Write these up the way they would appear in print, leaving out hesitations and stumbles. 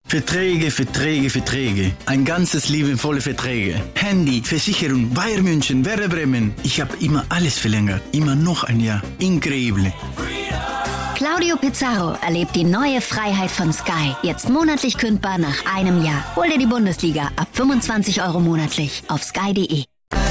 Verträge. Ein ganzes Leben voller Verträge. Handy, Versicherung, Bayern München, Werder Bremen. Ich habe immer alles verlängert. Immer noch ein Jahr. Increíble. Claudio Pizarro erlebt die neue Freiheit von Sky. Jetzt monatlich kündbar nach einem Jahr. Hol dir die Bundesliga ab 25 € monatlich auf sky.de.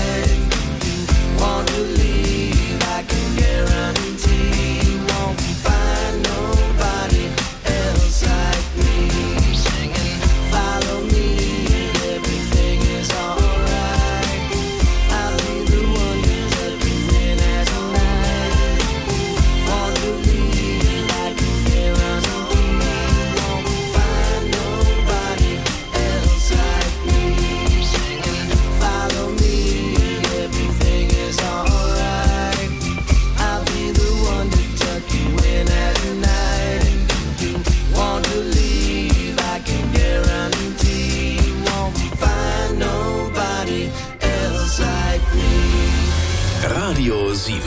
Radio 7.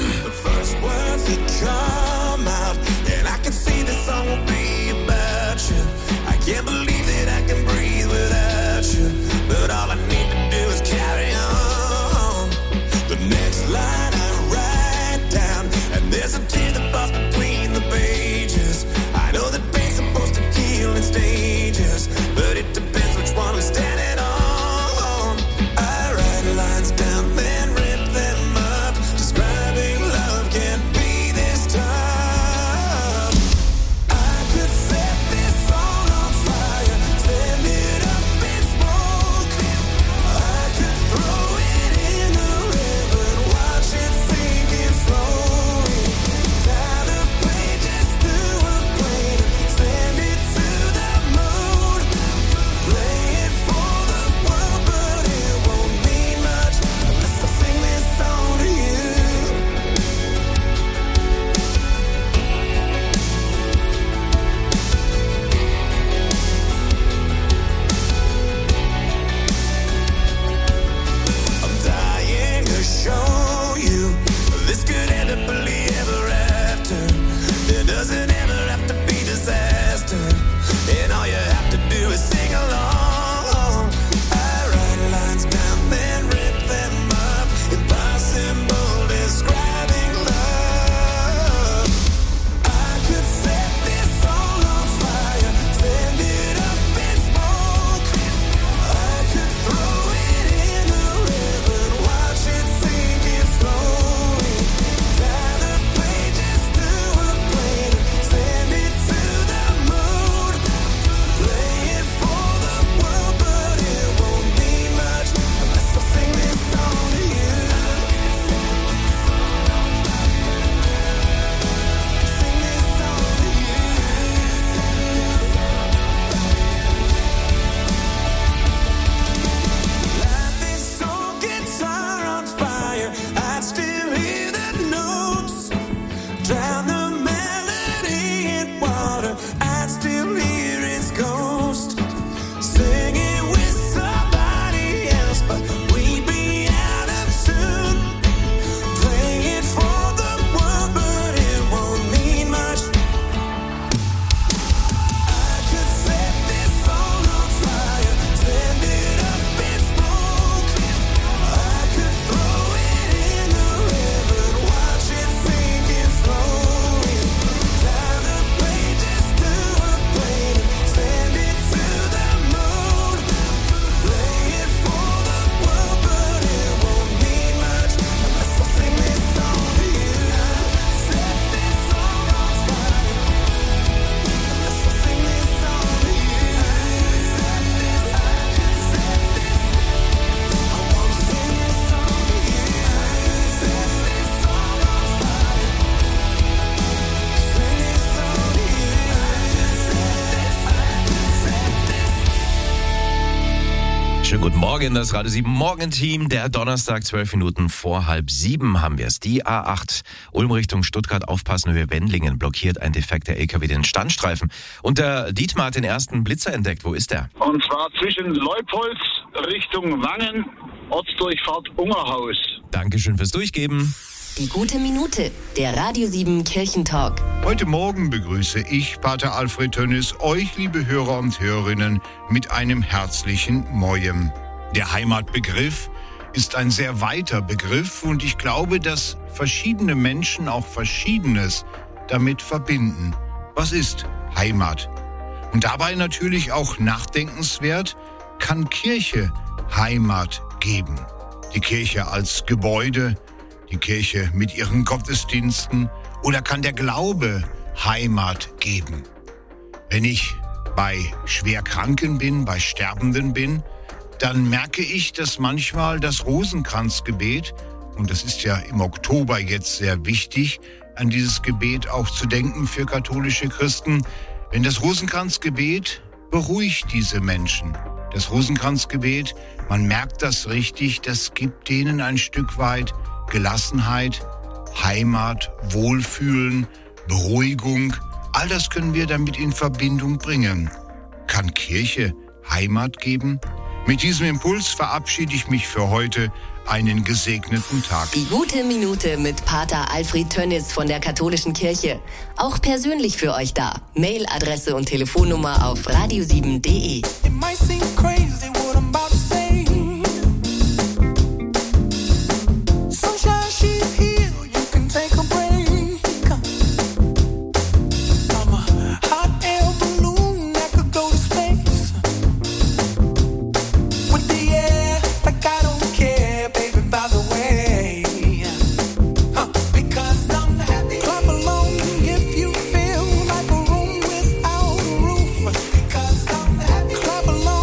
Guten Morgen, das Radio 7 Morgenteam. Der Donnerstag, 12 Minuten vor 6:30 haben wir es. Die A8 Ulm Richtung Stuttgart, aufpassen, Höhe Wendlingen, blockiert ein defekter LKW den Standstreifen. Und der Dietmar hat den ersten Blitzer entdeckt. Wo ist der? Und zwar zwischen Leupolz Richtung Wangen, Ortsdurchfahrt Ungerhaus. Dankeschön fürs Durchgeben. Die gute Minute, der Radio 7 Kirchentalk. Heute Morgen begrüße ich, Pater Alfred Tönnis, euch, liebe Hörer und Hörerinnen, mit einem herzlichen Mojem. Der Heimatbegriff ist ein sehr weiter Begriff und ich glaube, dass verschiedene Menschen auch Verschiedenes damit verbinden. Was ist Heimat? Und dabei natürlich auch nachdenkenswert, kann Kirche Heimat geben? Die Kirche als Gebäude, die Kirche mit ihren Gottesdiensten, oder kann der Glaube Heimat geben? Wenn ich bei Schwerkranken bin, bei Sterbenden bin, dann merke ich, dass manchmal das Rosenkranzgebet, und das ist ja im Oktober jetzt sehr wichtig, an dieses Gebet auch zu denken für katholische Christen, wenn das Rosenkranzgebet beruhigt diese Menschen. Das Rosenkranzgebet, man merkt das richtig, das gibt denen ein Stück weit Gelassenheit, Heimat, Wohlfühlen, Beruhigung. All das können wir damit in Verbindung bringen. Kann Kirche Heimat geben? Mit diesem Impuls verabschiede ich mich für heute. Einen gesegneten Tag. Die gute Minute mit Pater Alfred Tönnis von der Katholischen Kirche. Auch persönlich für euch da. Mailadresse und Telefonnummer auf radio7.de. Clap along.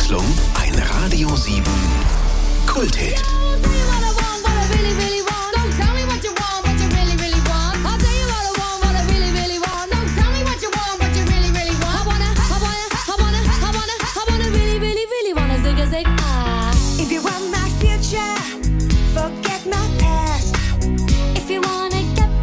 Abwechslung ein Radio 7 Kulthit.